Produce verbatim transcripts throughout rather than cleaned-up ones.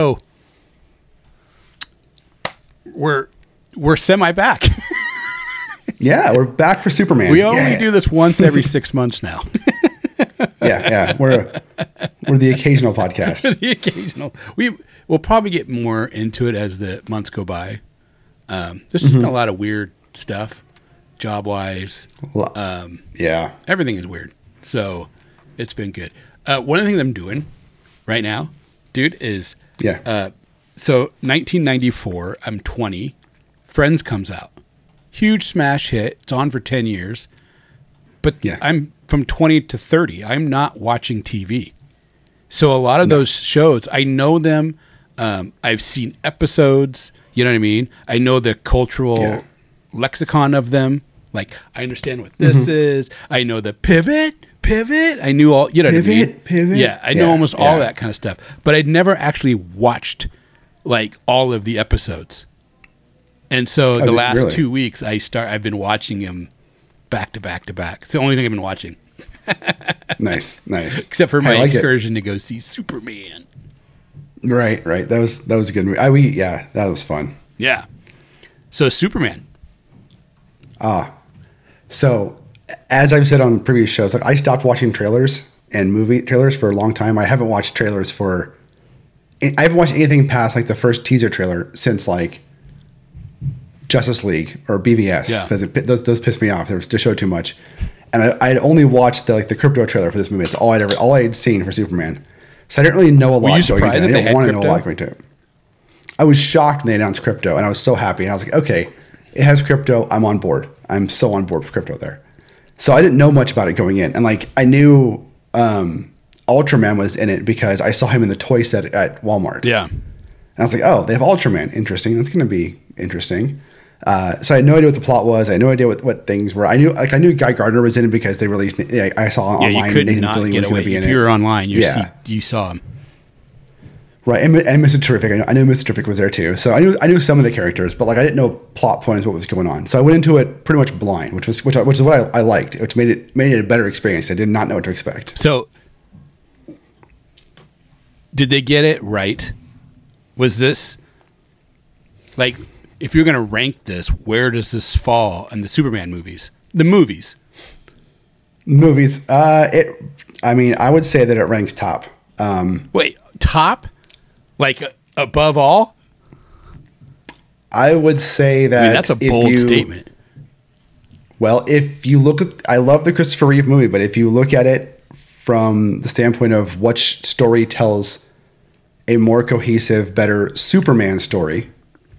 So we're we're semi back. Yeah, we're back for Superman. We only yeah. do this once every six months now. yeah, yeah. We're we're the occasional podcast. The occasional. We we'll probably get more into it as the months go by. Um, there's mm-hmm. been a lot of weird stuff, job wise. Um, yeah, everything is weird. So it's been good. Uh, one of the things I'm doing right now, dude, is yeah. Uh, so nineteen ninety-four. I'm twenty. Friends comes out. Huge smash hit. It's on for ten years. But yeah. I'm from twenty to thirty. I'm not watching T V. So a lot of no. those shows, I know them. Um, I've seen episodes. You know what I mean? I know the cultural yeah. lexicon of them. Like, I understand what this mm-hmm. is. I know the pivot, pivot. I knew all, you know pivot, what I mean? Pivot, Yeah, I know yeah, almost yeah. all that kind of stuff. But I'd never actually watched, like, all of the episodes. And so oh, the last really? two weeks, I start. I've been watching them back to back to back. It's the only thing I've been watching. Nice, nice. Except for my like excursion it. to go see Superman. Right, right. That was that was a good movie. I we yeah, that was fun. Yeah. So Superman. Ah, so as I've said on previous shows, like I stopped watching trailers and movie trailers for a long time. I haven't watched trailers for. I haven't watched anything past like the first teaser trailer since like. Justice League or B V S because yeah. those those pissed me off. They just showed too much, and I I'd only watched the like the crypto trailer for this movie. It's all I'd ever all I'd seen for Superman. So I didn't really know a lot. Were you surprised going into it. I that didn't want to crypto? know a lot going into it. I was shocked when they announced crypto, and I was so happy. And I was like, okay, it has crypto. I'm on board. I'm so on board with crypto there. So I didn't know much about it going in, and like I knew um, Ultraman was in it because I saw him in the toy set at Walmart. Yeah, and I was like, oh, they have Ultraman. Interesting. That's going to be interesting. Uh, so I had no idea what the plot was. I had no idea what, what things were. I knew like I knew Guy Gardner was in it because they released. Yeah, I saw yeah, online. You could Nathan not Fillion get was away. Be if in you it. were online, you yeah. see, you saw him. Right, and, and Mister Terrific. I knew, I knew Mister Terrific was there too. So I knew I knew some of the characters, but like I didn't know plot points, what was going on. So I went into it pretty much blind, which was which which is what I, I liked, which made it made it a better experience. I did not know what to expect. So, did they get it right? Was this like? If you're going to rank this, where does this fall in the Superman movies? The movies. Movies. Uh, it. I mean, I would say that it ranks top. Um, Wait, top? Like uh, above all? I would say that. I mean, that's a bold you, statement. Well, if you look at, I love the Christopher Reeve movie, but if you look at it from the standpoint of which story tells a more cohesive, better Superman story.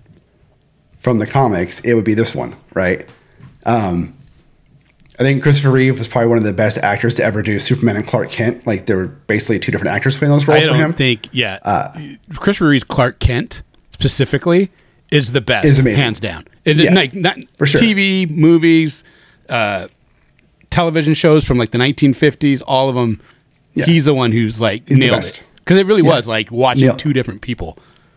From the comics, it would be this one, right? Um, I think Christopher Reeve was probably one of the best actors to ever do Superman and Clark Kent. Like there were basically two different actors playing those roles I for him. don't think, yeah. Uh, Christopher Reeve's Clark Kent specifically is the best, is amazing. hands down. Is yeah, it like not for sure. T V, movies, uh, television shows from like the nineteen fifties, all of them. Yeah. He's the one who's like he's nailed it because it really yeah. was like watching Nailed. two different people.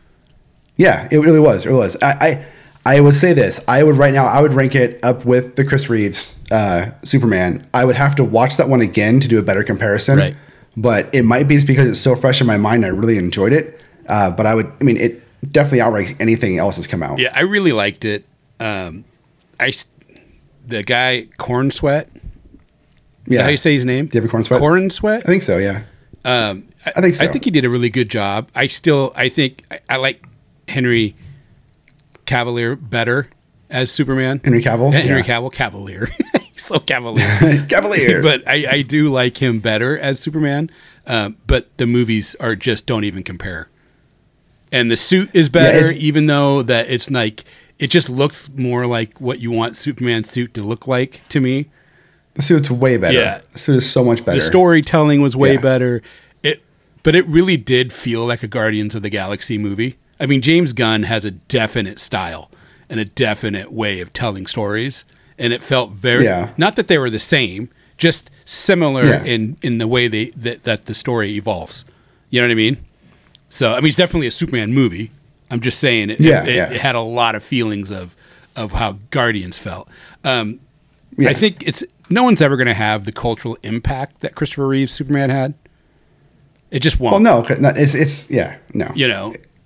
Yeah, it really was. It really was. I. I I would say this. I would right now. I would rank it up with the Chris Reeves uh, Superman. I would have to watch that one again to do a better comparison. Right. But it might be just because it's so fresh in my mind. I really enjoyed it. Uh, but I would. I mean, it definitely outranks anything else that's come out. Yeah, I really liked it. Um, I the guy Corn Sweat. Is yeah. that how you say his name? David Corn Sweat. Corn Sweat. I think so. Yeah. Um, I, I think so. I think he did a really good job. I still. I think I, I like Henry Cavalier better as Superman. Henry Cavill? Henry yeah. Cavill. Cavalier. He's so cavalier. Cavalier. But I, I do like him better as Superman. Um, but the movies are just don't even compare. And the suit is better, yeah, even though that it's like, it just looks more like what you want Superman's suit to look like to me. The suit's way better. Yeah. The suit is so much better. The storytelling was way yeah. better. It, but it really did feel like a Guardians of the Galaxy movie. I mean, James Gunn has a definite style and a definite way of telling stories, and it felt very yeah. not that they were the same, just similar yeah. in, in the way they that, that the story evolves. You know what I mean? So, I mean, it's definitely a Superman movie. I'm just saying it. Yeah, it, yeah. it had a lot of feelings of of how Guardians felt. Um, yeah. I think it's no one's ever going to have the cultural impact that Christopher Reeve's Superman had. It just won't. Well, no, it's it's yeah, no. You know.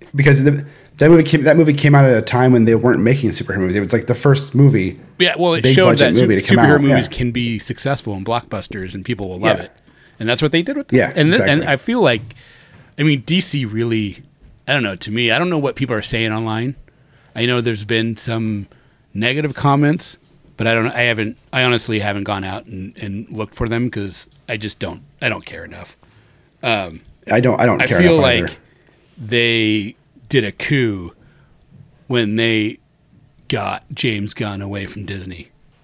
because the, that movie came that movie came out at a time when they weren't making superhero movies. It was like the first movie. Yeah, well, it big showed that budget movie su- to come superhero out, movies yeah. can be successful in blockbusters, and people will love Yeah. it. And that's what they did with this. Yeah, and th- exactly. and I feel like, I mean, D C really, I don't know. To me, I don't know what people are saying online. I know there's been some negative comments, but I don't. I haven't. I honestly haven't gone out and, and looked for them because I just don't. I don't care enough. Um, I don't. I don't I care. feel enough like either. they did a coup when they got James Gunn away from Disney.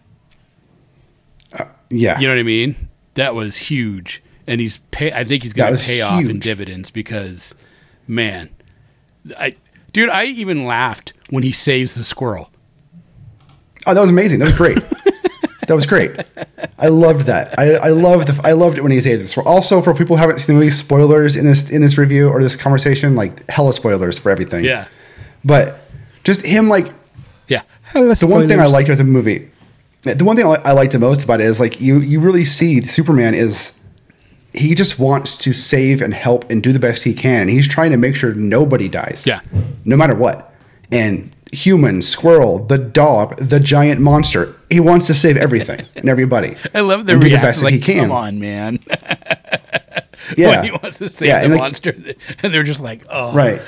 Yeah. You know what I mean? That was huge, and he's pay. I think he's That going to was pay off in huge. dividends because, man, I, dude, I even laughed when he saves the squirrel. Oh, that was amazing. That was great. That was great. I loved that. I, I loved the, I loved it when he said this. Also, for people who haven't seen the movie, spoilers in this in this review or this conversation, like hella spoilers for everything. Yeah, But just him, like yeah. the one thing I liked about the movie, the one thing I I liked the most about it is like you you really see Superman is he just wants to save and help and do the best he can. He's trying to make sure nobody dies. Yeah. No matter what. And human, squirrel, the dog, the giant monster. He wants to save everything and everybody. I love the and do the reaction. best that Like, he can. come on, man. Yeah. When he wants to save Yeah, the and like- monster, and they're just like, oh, Right.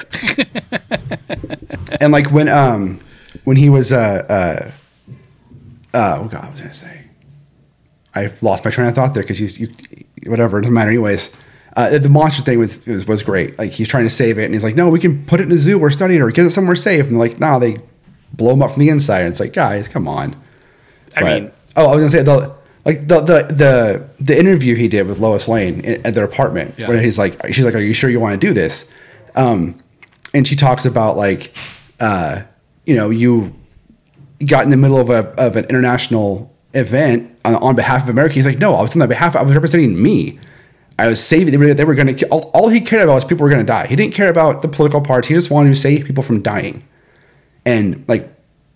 And like when um when he was uh uh uh oh god, what was I gonna say? I lost my train of thought there because you you whatever, it doesn't matter anyways. Uh, the monster thing was, was was great. Like he's trying to save it, and he's like, "No, we can put it in a zoo or study it or get it somewhere safe." And like, "No, they blow him up from the inside." And it's like, guys, come on. I But- mean, oh, I was gonna say the like the the the the interview he did with Lois Lane in, at their apartment, Yeah. where he's like, she's like, "Are you sure you want to do this?" Um, and she talks about like, uh, you know, you got in the middle of a of an international event on, on behalf of America. He's like, "No, I was on the behalf. I was representing me. I was saving. They were, they were going to. All, all he cared about was people were going to die. He didn't care about the political party. He just wanted to save people from dying." And like,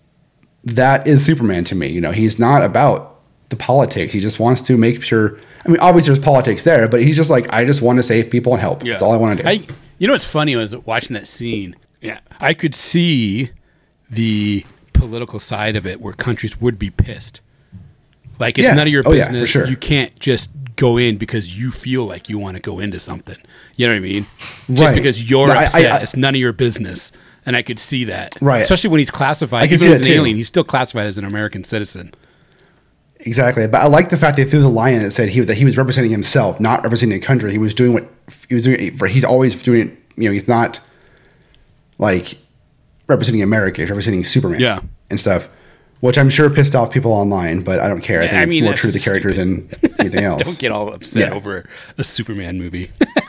that is Superman to me. You know, he's not about the politics. He just wants to make sure. I mean, obviously there's politics there, but he's just like, I just want to save people and help. yeah. That's all I want to do. I, you know what's funny was watching that scene. Yeah, I could see the political side of it where countries would be pissed. Like it's Yeah. none of your Oh, yeah, for business. sure. You can't just go in because you feel like you want to go into something. You know what I mean? Just Right. because you're No, I- upset, I- I- it's none of your business. And I could see that. Right. Especially when he's classified. I can Even see as that an too. alien, he's still classified as an American citizen. Exactly, but I like the fact they threw the line that said he that he was representing himself, not representing a country. He was doing what he was doing it for. He's always doing it. You know, he's not like representing America. He's representing Superman. Yeah. and stuff, which I'm sure pissed off people online. But I don't care. I Yeah, think I it's mean, more that's true to the just character stupid. than anything else. Don't get all upset Yeah. over a Superman movie.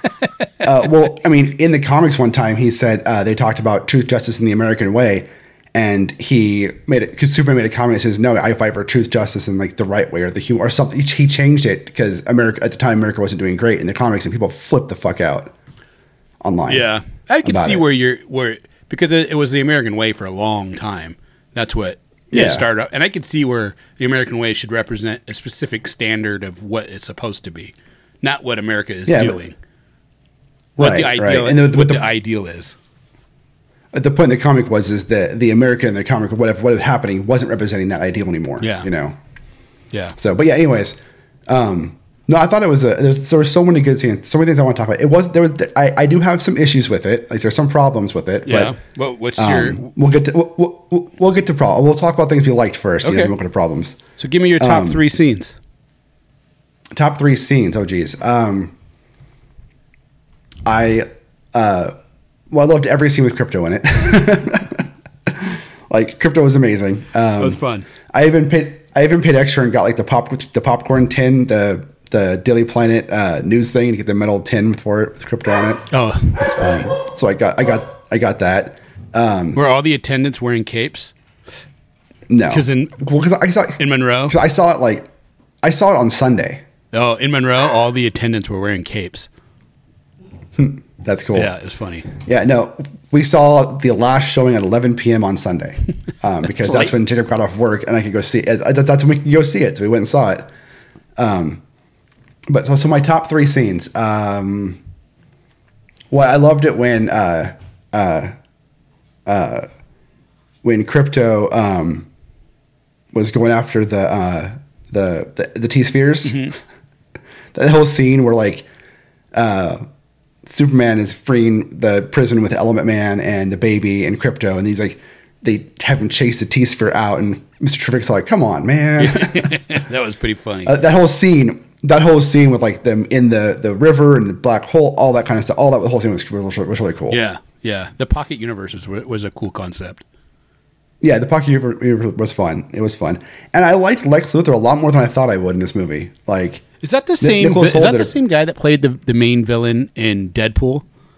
uh, well, I mean, in the comics, one time he said uh, they talked about truth, justice, and the American way, and he made it because Superman made a comment that says, "No, I fight for truth, justice, and like the right way or the human or something." He changed it because America at the time America wasn't doing great in the comics, and people flipped the fuck out online. Yeah, I could about see it. where you're where because it, it was the American way for a long time. That's what Yeah. it started up, and I could see where the American way should represent a specific standard of what it's supposed to be, not what America is Yeah, but- doing. What Right, the right. ideal And the- what with the, the- ideal is. The point of the comic was is that the America in the comic or whatever what was happening wasn't representing that ideal anymore. Yeah. you know. Yeah, So, but yeah, anyways, um, no, I thought it was a. There's, there were so many good scenes, so many things I want to talk about. It was there was I, I do have some issues with it. Like there's some problems with it. yeah. But, What what's um, your we'll get to we'll, we'll, we'll get to problems. We'll talk about things we liked first. Okay. Okay. And then we'll get to problems. so? Give me your top um, three scenes. Top three scenes. Oh geez. Um, I uh, well, I loved every scene with Crypto in it. Like Crypto was amazing. Um, That was fun. I even paid. I even paid extra and got like the pop the popcorn tin, the the Daily Planet uh, news thing to get the metal tin for it with Crypto on it. Oh, that's funny. So I got I got I got that. Um, Were all the attendants wearing capes no, 'Cause in- well, because I saw in Monroe? because I saw it like I saw it on Sunday. Oh, in Monroe, all the attendants were wearing capes. That's cool. Yeah, it was funny. Yeah, no, we saw the last showing at eleven p.m. on Sunday um, because It's that's late. when Jacob got off work and I could go see it. Uh, that- That's when we could go see it. So we went and saw it. Um, but so, so my top three scenes. Um, well, I loved it when uh, uh, uh, when Crypto um, was going after the uh, the the, the T spheres. Mm-hmm. That whole scene where like uh, Superman is freeing the prison with Element Man and the baby and Crypto, and he's like they have him chase the T sphere out, and Mister Terrific's like, "Come on, man!" That was pretty funny. Uh, that whole scene, that whole scene with like them in the, the river and the black hole, all that kind of stuff, all that the whole scene was was, was really cool. Yeah, yeah. The pocket universe was, was a cool concept. Yeah, the pocket universe was fun. It was fun, and I liked Lex Luthor a lot more than I thought I would in this movie. Like, is that the same? Is that the same guy that played the, the main villain in Deadpool?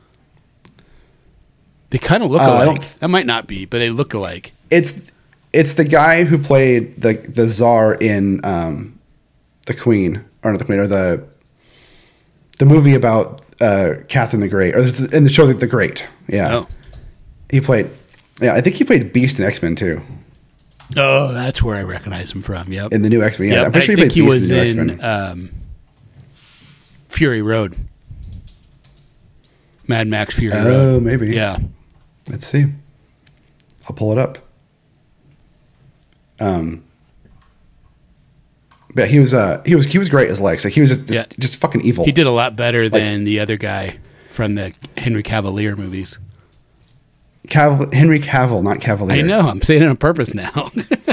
They kind of look uh, alike. That might not be, but they look alike. It's it's the guy who played the the Tsar in um, the Queen, or not the Queen, or the the movie about uh, Catherine the Great, or in the show The Great. Yeah, oh. he played. Yeah, I think he played Beast in X-Men too. Oh, that's where I recognize him from. Yep. In the new X-Men. Yeah, yep. I'm pretty I sure he think played he Beast was in the in new X-Men. Um, Fury Road. Mad Max Fury oh, Road. Oh, maybe. Yeah. Let's see. I'll pull it up. Um, but he was uh he was he was great as Lex. Like he was just, Yeah. just, just fucking evil. He did a lot better Like- than the other guy from the Henry Cavalier movies. Cav- Henry Cavill, not Cavalier. I know. I'm saying it on purpose now.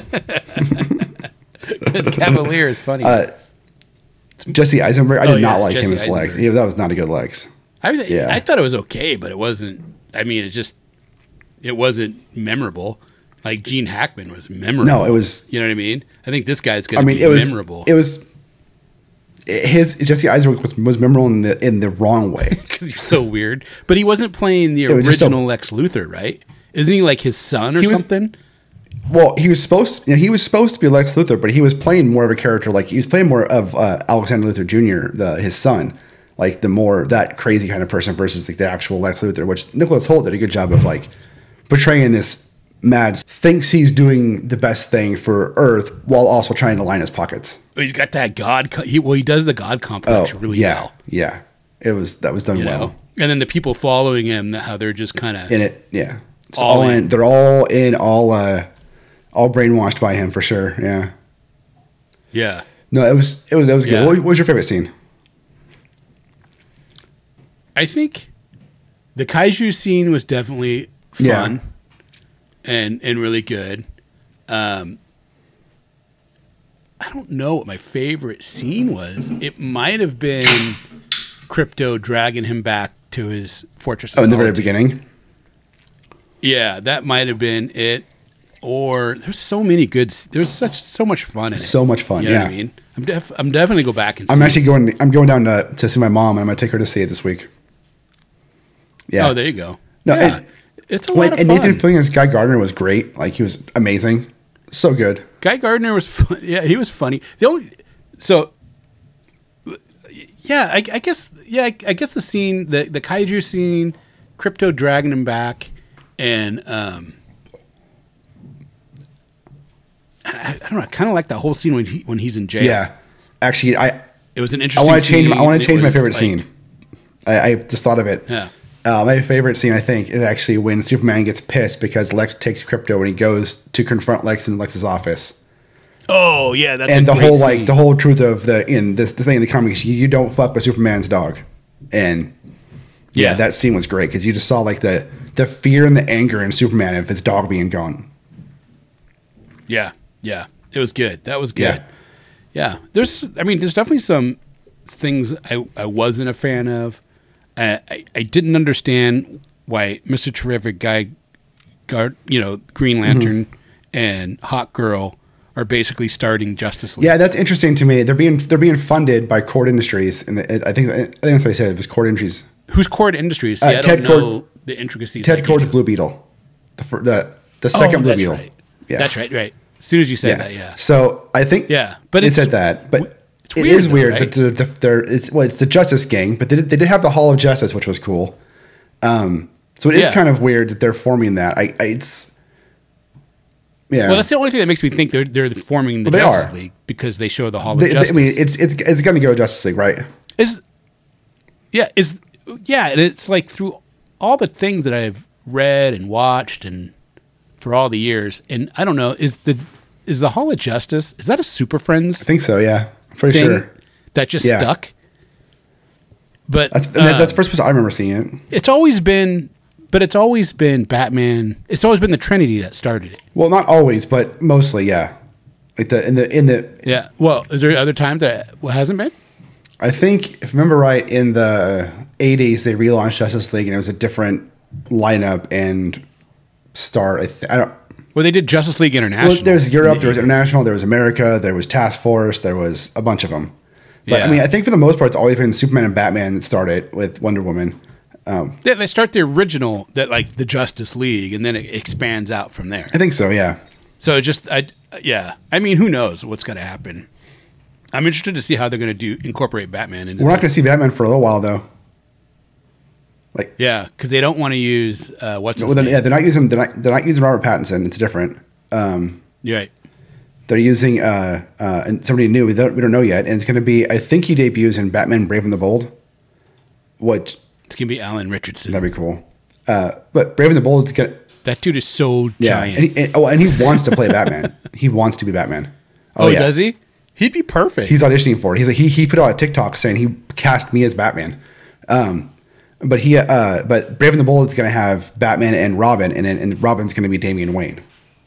Because Cavalier is funny. Uh, Jesse Eisenberg. I Oh, did yeah, not like Jesse him as Lex. Eisenberg. Yeah, that was not a good Lex. I, yeah. I thought it was okay, but it wasn't. I mean, it just it wasn't memorable. Like Gene Hackman was memorable. No, it was. You know what I mean? I think this guy's going I to mean, be it was memorable. It was. His Jesse Eisenberg was, was memorable in the in the wrong way. Because he's so weird. But he wasn't playing the was just so- original Lex Luthor, right? Isn't he like his son or He was- something? Well, he was supposed you know, he was supposed to be Lex Luthor, but he was playing more of a character like he was playing more of uh, Alexander Luthor Junior, the, his son, like the more that crazy kind of person versus like the actual Lex Luthor, which Nicholas Hoult did a good job of like portraying this mad thinks he's doing the best thing for Earth while also trying to line his pockets. He's got that God. Co- he, well, he does the God complex really Oh, yeah, well. yeah, it was that was done You well. know? And then the people following him, how they're just kind of In it, yeah, it's All all, in. in. They're all in, all uh, all brainwashed by him for sure. Yeah. yeah. No, it was it was it was good. Yeah. What, what was your favorite scene? I think the kaiju scene was definitely fun Yeah. and and really good. Um, I don't know what my favorite scene was. It might have been Crypto dragging him back to his fortress. of Oh, in the very Solitude. beginning. Yeah, that might have been it. Or there's so many good. There's such so much fun in it. So much fun, You know yeah. what I mean? I'm def, I'm definitely go back and. I'm see actually it. going. I'm going down to, to see my mom, and I'm going to take her to see it this week. Yeah. Oh, there you go. No, yeah. and- it's a When- lot of and fun. Nathan Fillion as Guy Gardner was great. Like he was amazing. So good. Guy Gardner was fun. Yeah, he was funny. The only so yeah, I, I guess yeah, I, I guess the scene, the the kaiju scene, Crypto dragging him back, and um, I, I don't know. I kind of like that whole scene when he when he's in jail. Yeah. Actually, I it was an I interesting. want to change. Scene. I want It to change my was, favorite like- scene. I, I just thought of it. Yeah. Uh, my favorite scene, I think, is actually when Superman gets pissed because Lex takes Crypto and he goes to confront Lex in Lex's office. Oh yeah, that's And a the great whole scene. like the whole truth of the in this the thing in the comics, you, you don't fuck with Superman's dog, and yeah, Yeah. that scene was great because you just saw like the the fear and the anger in Superman of his dog being gone. Yeah, yeah, it was good. That was good. Yeah. Yeah, there's. I mean, there's definitely some things I, I wasn't a fan of. Uh, I I didn't understand why Mister Terrific, Guy, Guard, you know, Green Lantern, and Hawk Girl are basically starting Justice League. Yeah, that's interesting to me. They're being they're being funded by Cord Industries, and the, I think I think that's what I said. It was Cord Industries. Who's Cord Industries? See, Uh, I don't Ted know Cord- the intricacies. Ted like you Cord's do. Blue Beetle, the fir- the the Oh, second Blue that's Beetle. right. Yeah, That's right. Right. As soon as you said Yeah. that, yeah. So I think Yeah, but it it's- said that, but it's it weird is though, weird right? that the, the, they're it's well, it's the Justice Gang, but they did, they did have the Hall of Justice, which was cool. Um, so it is Yeah. kind of weird that they're forming that. I, I it's yeah. Well, that's the only thing that makes me think they're they're forming the Well, they Justice are. League because they show the Hall of They- they- Justice. I mean, it's it's it's going to go Justice League, right? Is yeah, is yeah, and it's like through all the things that I've read and watched and for all the years. And I don't know, is the is the Hall of Justice, is that a Super Friends I think so, yeah. I'm pretty thing sure. that just Yeah. stuck? But That's uh, that's the first person I remember seeing it. it's always been, but it's always been Batman. It's always been the Trinity that started it. Well, not always, but mostly, yeah. Like the in the in the Yeah. Well, is there other times that well, hasn't been? I think if I remember right, in the eighties they relaunched Justice League and it was a different lineup and star. I, th- I don't. Well, they did Justice League International. Well, there's Europe, there was eighties. International, there was America, there was Task Force, there was a bunch of them. But Yeah. I mean, I think for the most part, it's always been Superman and Batman that started with Wonder Woman. Um, Yeah, they start the original that like the Justice League, and then it expands out from there. I think so, yeah. So it just, I, yeah. I mean, who knows what's going to happen? I'm interested to see how they're going to do incorporate Batman into. We're not going this. to see Batman for a little while, though. Like, Yeah, because they don't want to use uh, what's his well, then, name? yeah, they're not using they're not, they're not using Robert Pattinson. It's different. Um, You're right. they're using uh, uh, and somebody new. We don't we don't know yet, and it's going to be. I think he debuts in Batman: Brave and the Bold. What It's going to be Alan Richardson. that'd be cool. Uh, but Brave and the Bold is gonna That dude is so yeah, giant. and he, and, oh, and he wants to play Batman. He wants to be Batman. oh, yeah. does he? He'd be perfect. He's auditioning for it. He's like he he put out a TikTok saying he cast me as Batman. Um, but he uh, but Brave and the Bold is going to have Batman and Robin, and and Robin's going to be Damian Wayne.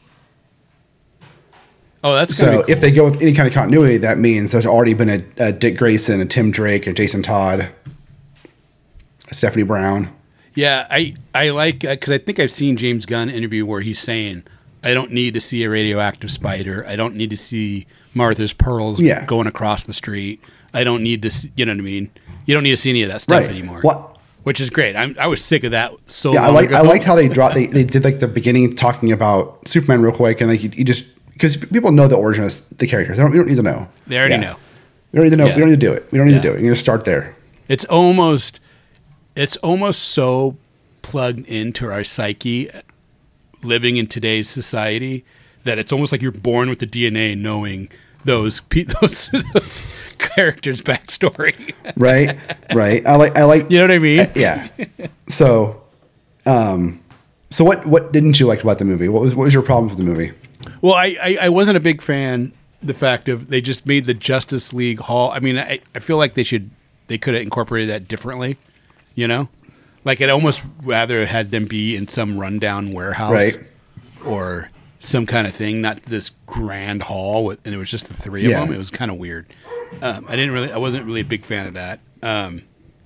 oh, that's So gonna be cool. if they go with any kind of continuity, that means there's already been a, a Dick Grayson, a Tim Drake, a Jason Todd, a Stephanie Brown. Yeah, I I like because I think I've seen James Gunn interview where he's saying I don't need to see a radioactive spider. I don't need to see Martha's pearls Yeah. going across the street. I don't need to, see, you know what I mean? You don't need to see any of that stuff Right. anymore. What? Which is great. I'm, I was sick of that so Yeah, I long like ago. I liked how they dropped they, they did like the beginning talking about Superman real quick, and like you, you just because people know the origin of the characters. They don't, we don't need to know. They already Yeah. know. We don't need to know. Yeah. We don't need to do it. We don't need Yeah. to do it. You're gonna start there. It's almost, it's almost so plugged into our psyche, living in today's society, that it's almost like you're born with the D N A knowing those pe- those, those characters' backstory. Right, right. I like I like You know what I mean? Uh, yeah. So, um, so what what didn't you like about the movie? What was what was your problem with the movie? Well, I, I, I wasn't a big fan. The fact of they just made the Justice League Hall. I mean, I, I feel like they should they could have incorporated that differently. You know, like I'd almost rather had them be in some rundown warehouse, Right. or some kind of thing, not this grand hall with, and it was just the three of Yeah. them. It was kind of weird. Um, I didn't really, I wasn't really a big fan of that. Um,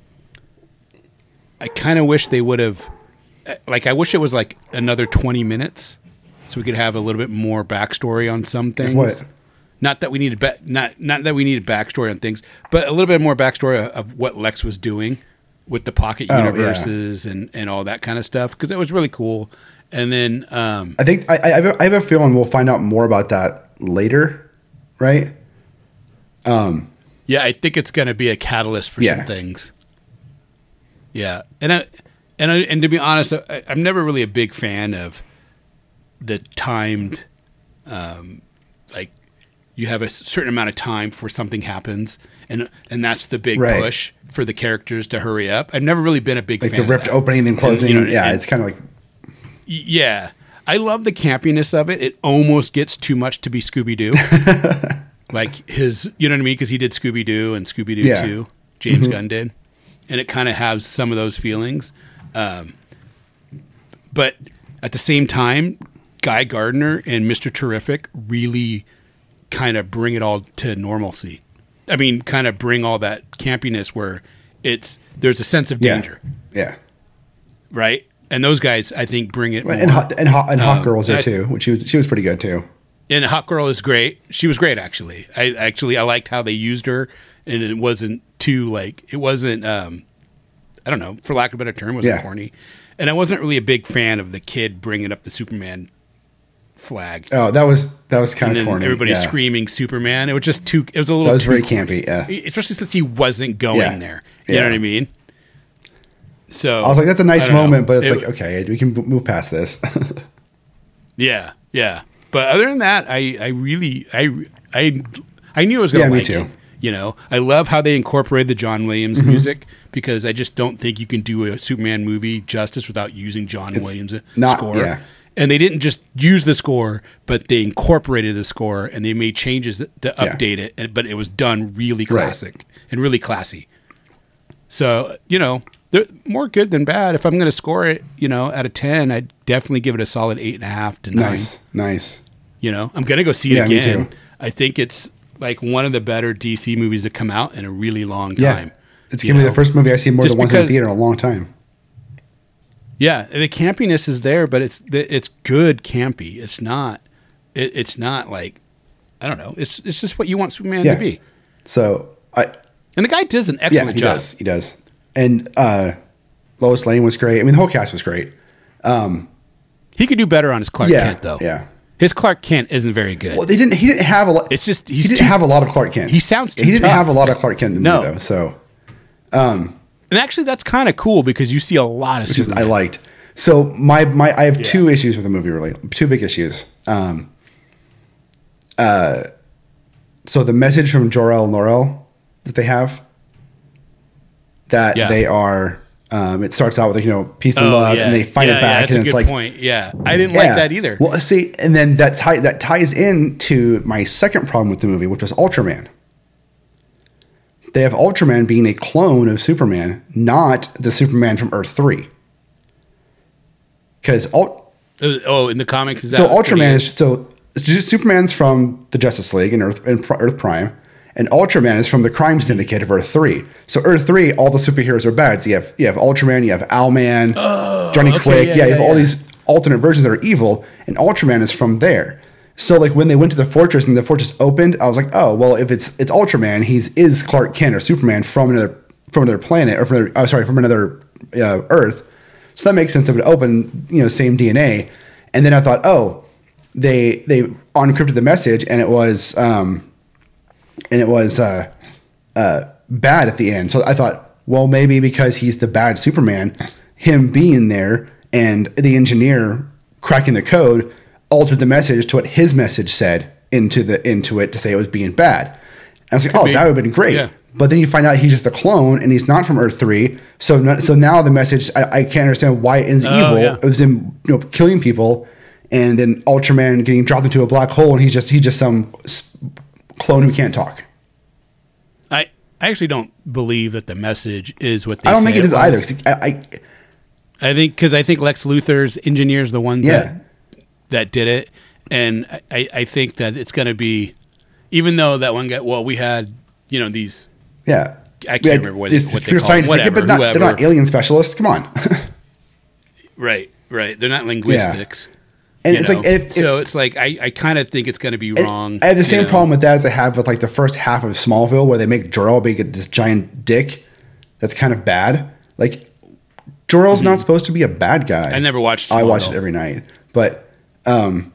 I kind of wish they would have, like, I wish it was like another twenty minutes, so we could have a little bit more backstory on some things. What? Not that we needed, ba- not not that we needed backstory on things, but a little bit more backstory of, of what Lex was doing with the pocket Oh, yeah. universes and, and all that kind of stuff, because it was really cool. And then, um, I think I, I, have a, I have a feeling we'll find out more about that later, right? yeah, I think it's going to be a catalyst for Yeah. some things. Yeah, and I, and I, and to be honest, I, I'm never really a big fan of the timed, um, like you have a certain amount of time before something happens, and and that's the big Right. push for the characters to hurry up. I've never really been a big Like fan the of rift that. opening and closing. you know, yeah, and- it's kind of like Yeah, I love the campiness of it. It almost gets too much to be Scooby Doo. Like his, you know what I mean? Because he did Scooby Doo and Scooby Doo Yeah. two. James Gunn did, and it kind of has some of those feelings. Um, but at the same time, Guy Gardner and Mister Terrific really kind of bring it all to normalcy. I mean, kind of bring all that campiness where it's there's a sense of yeah, danger, yeah. right? And those guys, I think, bring it. And more. hot and hot and hot Um, girls there I- too, which she was she was pretty good too. And Hot Girl is great. She was great, actually. I actually I liked how they used her, and it wasn't too like it wasn't. Um, I don't know, for lack of a better term, it wasn't Yeah. corny. And I wasn't really a big fan of the kid bringing up the Superman flag, Oh, that was that was kind and of then corny. everybody yeah. screaming Superman. It was just too. It was a little. That was too very corny. campy. Yeah. Especially since he wasn't going Yeah. there. You Yeah. know what I mean? So I was like, that's a I nice don't know. moment, but it's It- like, okay, we can b- move past this. Yeah, yeah. But other than that, I, I really, I, I, I knew I was going Yeah, to me like too. it. You know, I love how they incorporated the John Williams Mm-hmm. music because I just don't think you can do a Superman movie justice without using John It's Williams' not- score. yeah. And they didn't just use the score, but they incorporated the score and they made changes to Yeah. update it. And, but it was done really classic and really classy. So, you know, they're more good than bad. If I'm going to score it, you know, out of ten, I'd definitely give it a solid eight and a half to nine. Nice, nice. You know, I'm going to go see it Yeah, me again. too. I think it's like one of the better D C movies that come out in a really long Yeah, time. it's you gonna be know? the first movie I see more Just than once in the because- theater in a long time. Yeah, the campiness is there, but it's it's good campy. It's not. It, it's not like I don't know. It's it's just what you want Superman Yeah. to be. So I And the guy does an yeah, excellent he job. does, he does. And uh, Lois Lane was great. I mean, the whole cast was great. He could do better on his Clark Yeah, Kent, though. yeah. His Clark Kent isn't very good. Well, they didn't. He didn't have a lot. It's just- he he's didn't too- have a lot of Clark Kent. he sounds too He didn't tough. have a lot of Clark Kent in the No. movie though. So and actually, that's kind of cool because you see a lot of which is Superman. I liked. So my my I have two issues with the movie really, two big issues. Um, uh, so the message from Jor-El and Laurel that they have, that Yeah. they are. Um, it starts out with you know peace and Oh, love, yeah. and they fight Yeah, it yeah, back, that's and a it's good like point. Yeah, I didn't yeah. like that either. Well, see, and then that tie, that ties into my second problem with the movie, which was Ultraman. They have Ultraman being a clone of Superman, not the Superman from Earth three. Because Ult- Uh, oh, in the comics, is so that what he Ultraman is so Superman's from the Justice League and Earth and Earth Prime, and Ultraman is from the Crime Syndicate of Earth three. So Earth three, all the superheroes are bad. So you have you have Ultraman, you have Owlman, Johnny okay, Quick. yeah, Yeah, you yeah, have all yeah. these alternate versions that are evil, and Ultraman is from there. So like when they went to the fortress and the fortress opened, I was like, oh well, if it's it's Ultraman, he's is Clark Kent or Superman from another from another planet or from another, oh, sorry from another uh, Earth. So that makes sense. It would open, you know, same D N A. And then I thought, oh, they they unencrypted the message, and it was um, and it was uh, uh, bad at the end. So I thought, well, maybe because he's the bad Superman, him being there and the engineer cracking the code altered the message to what his message said into the into it to say it was being bad. And I was like, oh, be. that would have been great. Yeah. But then you find out he's just a clone and he's not from Earth three. So no, so now the message, I, I can't understand why it ends Oh, evil. yeah. It was him, you know, killing people, and then Ultraman getting dropped into a black hole, and he's just he's just some s- clone who can't talk. I I actually don't believe that the message is what they I don't say think it is was. either. 'cause I, I I think because I think Lex Luthor's engineers the ones Yeah. that that did it, and I, I think that it's going to be, even though that one guy. Well, we had you know these. yeah. I can't We had remember what, these what they computer call scientists, them. like, yeah, Whatever, but not, they're not whoever. alien specialists. Come on. Right, right. They're not linguistics. And you it's know? like if, so it's like I, I kind of think it's going to be And wrong. I have the you same know? problem with that as I have with like the first half of Smallville, where they make Jor-El be this giant dick. That's kind of bad. Like Jor-El's not supposed to be a bad guy. Mm-hmm. I never watched I watch it Smallville. every night, but um,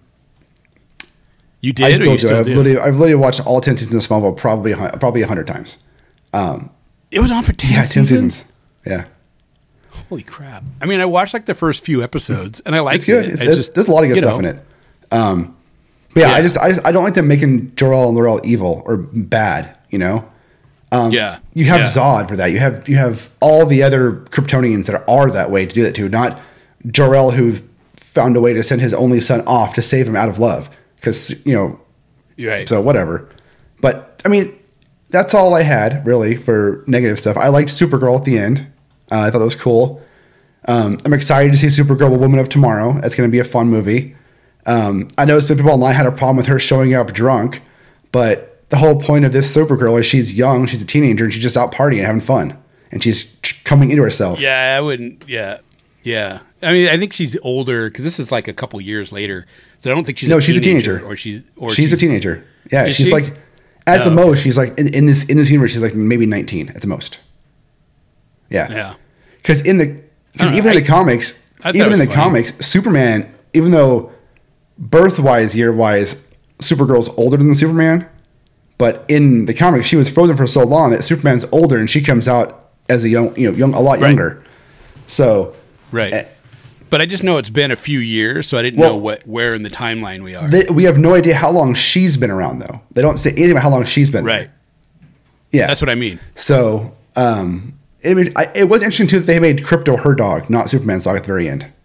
You did. I or still you do. still I've do? literally, I've literally watched all ten seasons of Smallville probably a hun- probably a hundred times. Um, It was on for ten yeah, seasons. ten seasons. Yeah, Holy crap! I mean, I watched like the first few episodes, and I liked it's good. it. It's, I it's- just, there's a lot of good you stuff know, in it. Um, but yeah, Yeah. I just, I just, I don't like them making Jor-El and Laurel evil or bad. You know. Um, Yeah, You have yeah. Zod for that. You have you have all the other Kryptonians that are that way to do that too. Not Jor-El, who found a way to send his only son off to save him out of love. Because you know, You're right. so whatever. But I mean, that's all I had really for negative stuff. I liked Supergirl at the end. Uh, I thought that was cool. Um, I'm excited to see Supergirl, a Woman of Tomorrow. That's going to be a fun movie. Um, I know some people online had a problem with her showing up drunk, but the whole point of this Supergirl is she's young, she's a teenager, and she's just out partying and having fun, and she's ch- coming into herself. Yeah, I wouldn't. Yeah, yeah. I mean, I think she's older because this is like a couple years later. So I don't think she's No, a she's a teenager, teenager. or she's or she's, a teenager. Yeah, Is she's she? like at the Oh. most, she's like in, in this in this universe, she's like maybe nineteen at the most. Yeah, Yeah. because in the because I even don't in know, the comics, I thought even it in was the funny. comics, Superman, even though birth wise, year wise, Supergirl's older than Superman, but in the comics, she was frozen for so long that Superman's older, and she comes out as a young, you know, young, a lot Right. younger. So, Right. eh, But I just know it's been a few years, so I didn't Well, know what where in the timeline we are. they, we have no idea how long she's been around, though. They don't say anything about how long she's been there. Right. Yeah. That's what I mean. So, um, it, was- I, it was interesting too that they made Crypto her dog, not Superman's dog at the very end.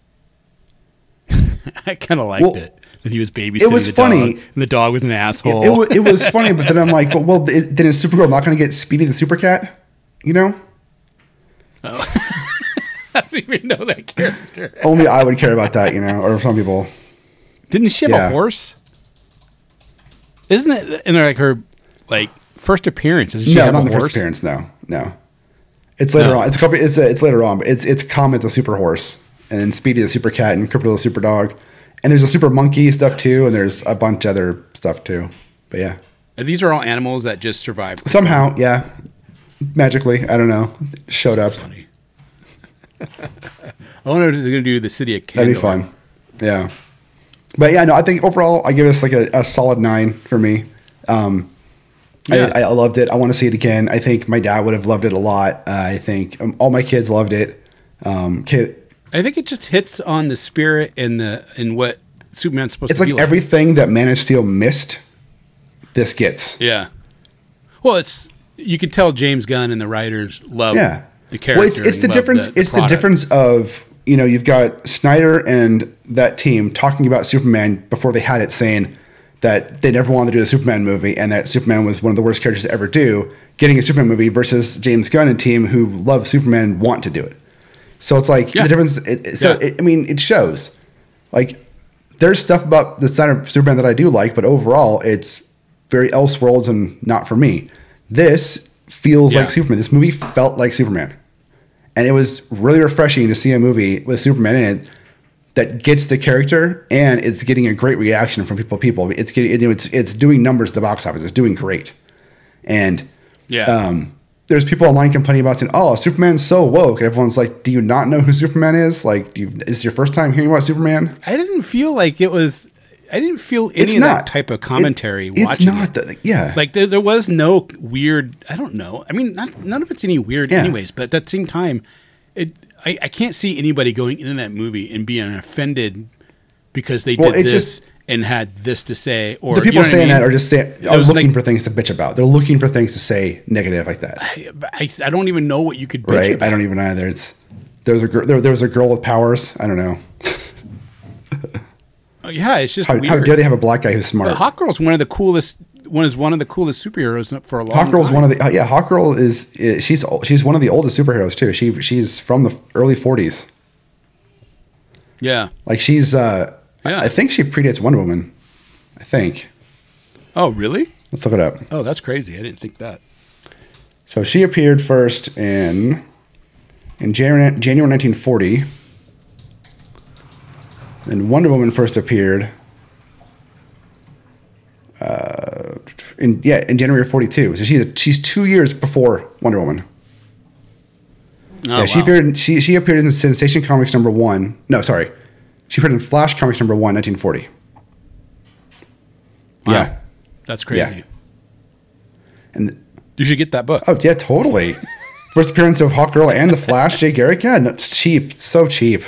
I kind of liked Well, it. That he was babysitting it was the funny. dog, and the dog was an asshole. It, it, wa- it was funny, but then I'm like, but well, it, then is Supergirl not going to get Speedy the Super Cat? You know? I don't even know that character. Only I would care about that, you know, or some people. Didn't she have Yeah. a horse? Isn't it in like her like first appearance? Does she No, have not a in the horse? first appearance. No, no. It's later No. on. It's a couple. It's a, it's later on, but it's it's Comet the Super Horse, and then Speedy the Super Cat, and Crypto the Super Dog, and there's a Super Monkey stuff too, and there's a bunch of other stuff too. But yeah, And these are all animals that just survived. somehow, yeah, magically, I don't know, showed up. Funny. I wonder if they're going to do the city of That'd Kandor. be fun. Yeah, but yeah, no, I think overall, I give this like a, a solid nine for me. Um, Yeah. I, I loved it. I want to see it again. I think my dad would have loved it a lot. Uh, I think um, all my kids loved it. Um, kid, I think it just hits on the spirit and the and what Superman's supposed it's to like be like. everything that Man of Steel missed. This gets. Yeah. Well, it's you could tell James Gunn and the writers love Yeah. the character. Well, it's it's and the love difference. The, the it's the product. difference of you know you've got Snyder and that team talking about Superman before they had it, saying that they never wanted to do a Superman movie and that Superman was one of the worst characters to ever do. Getting a Superman movie versus James Gunn and team who love Superman and want to do it. So it's like Yeah. the difference. It, it- so Yeah. it, I mean, it shows. Like there's stuff about the side of Superman that I do like, but overall, it's very Elseworlds and not for me. This feels Yeah. like Superman. This movie felt like Superman. And it was really refreshing to see a movie with Superman in it that gets the character and it's getting a great reaction from people. People, it's getting, you know, it's it's doing numbers at the box office. It's doing great. And Yeah. um, there's people online complaining about saying, "Oh, Superman's so woke," and everyone's like, "Do you not know who Superman is? Like, do you, is this your first time hearing about Superman?" I didn't feel like it was. I didn't feel any It's of not that type of commentary It- it's watching not. it. The, yeah, Like there, there was no weird. I don't know. I mean, not, none of it's any weird, Yeah. anyways. But at the same time, it. I, I can't see anybody going into that movie and being offended because they Well, did it's this just- and had this to say. Or the people you know what I saying mean? that are just saying, are was looking like- for things to bitch about. They're looking for things to say negative like that. I, I, I don't even know what you could bitch Right? about. I don't even either. It's there's a gir- there, there was a girl with powers. I don't know. Oh, yeah, it's just How, weird. how dare they have a black guy who's smart? But Hawkgirl's one of the coolest. One is one of the coolest superheroes for a long Hawkgirl's time. one of the uh, yeah. Hawkgirl is uh, she's she's one of the oldest superheroes too. She she's from the early forties. Yeah. Like she's uh, Yeah. I think she predates Wonder Woman. I think. Oh, really? Let's look it up. Oh, that's crazy. I didn't think that. So she appeared first in in January, January nineteen forty. And Wonder Woman first appeared uh, in yeah in January of forty-two. So she's she's two years before Wonder Woman. Oh, yeah, she wow. appeared. In, she she appeared in Sensation Comics number one. No, sorry, she appeared in Flash Comics number one, nineteen forty. Wow. Yeah, That's crazy. Yeah. and You should get that book. oh yeah, totally. First appearance of Hawkgirl and the Flash, Jay Garrick. Yeah, no, it's cheap, so cheap.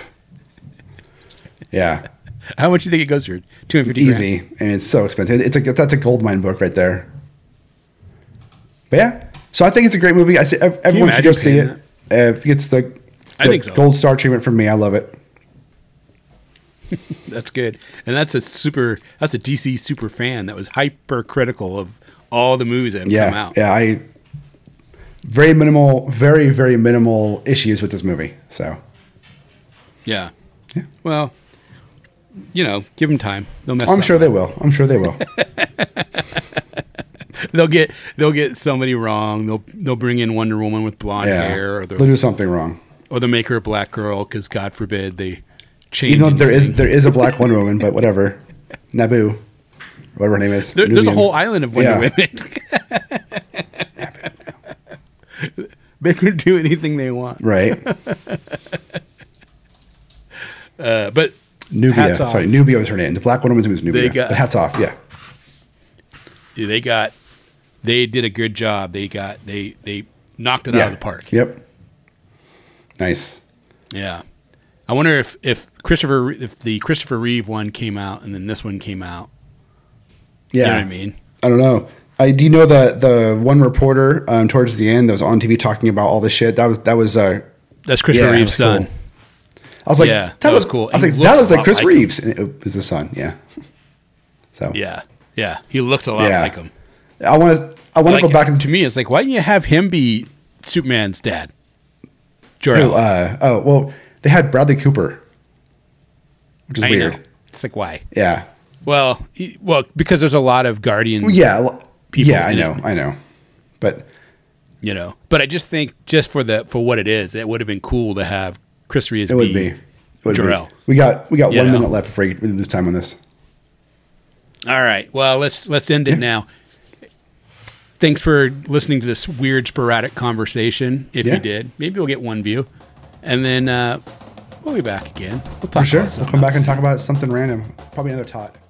Yeah, How much do you think it goes for? two hundred fifty easy, and it's so expensive. It's a that's a gold mine book right there. But yeah, so I think it's a great movie. I say ev- everyone should go imagine see paying it. Uh, it gets the, I the think so. gold star treatment from me. I love it. That's good. And that's a super that's a D C super fan that was hyper critical of all the movies that have Yeah, come out. yeah. I very minimal, very very minimal issues with this movie. So Yeah. Yeah. Well, you know, give them time. They'll mess I'm up. sure they will. I'm sure they will. They'll get they'll get somebody wrong. They'll they'll bring in Wonder Woman with blonde Yeah, hair, or they'll they'll, do something wrong. or they'll make her a black girl because God forbid they change. Even though there is anything. there is a black Wonder Woman, but whatever. Naboo, whatever her name is. There- there's a Nubian. whole island of Wonder Yeah. Women. They can do anything they want. Right. Uh, but Nubia. hats off. Sorry, Nubia was her name. The black Wonder Woman's name was Nubia. They got- but hats off. Yeah. they got they did a good job. They got they they knocked it yeah. out of the park. Yep. Nice. Yeah. I wonder if if Christopher if the Christopher Reeve one came out and then this one came out. Yeah. You know what I mean? I don't know. I do you know the the one reporter um, towards the end that was on T V talking about all this shit. That was that was uh, That's Christopher yeah, Reeve's that was son. cool. I was like, Yeah, that, that was looks cool. I was He like, looks that looks a like lot Chris like him. Reeves, and it was the son. Yeah. So Yeah, yeah, he looks a lot yeah. like him. I want to I want Like, to go back and to me, it's like, why didn't you have him be Superman's dad? oh, Jor-El. uh, oh well, they had Bradley Cooper, which is I weird. know. It's like, why? Yeah. Well, he, well, because there's a lot of Guardian. Well, yeah. well, People yeah, I in know. it. I know. But You know, but I just think just for the for what it is, it would have been cool to have Chris Reeves. it would be. It would Jor-El. be. We got we got You one know. minute left before we lose time on this. All right. Well, let's let's end it now. Thanks for listening to this weird sporadic conversation. If Yeah. you did, maybe we'll get one view, and then uh, we'll be back again. We'll talk For sure. about We'll something come back else. and talk about something random. Probably another tot.